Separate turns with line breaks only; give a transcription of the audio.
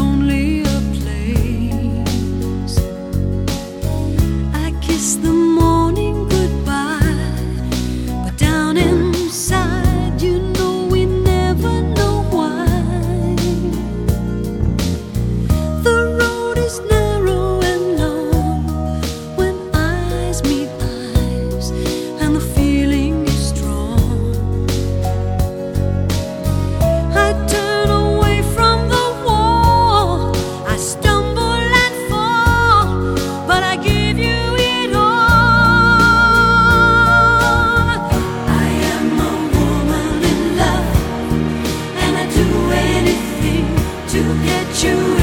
lonelier place. I kiss the morning goodbye, but down inside, you know we never know why. The road is narrow and long when eyes meet eyes, and the feeling is strong. I turn away from the wall, I stumble and fall, but I give you it all. I am a woman in love, and I do anything to get you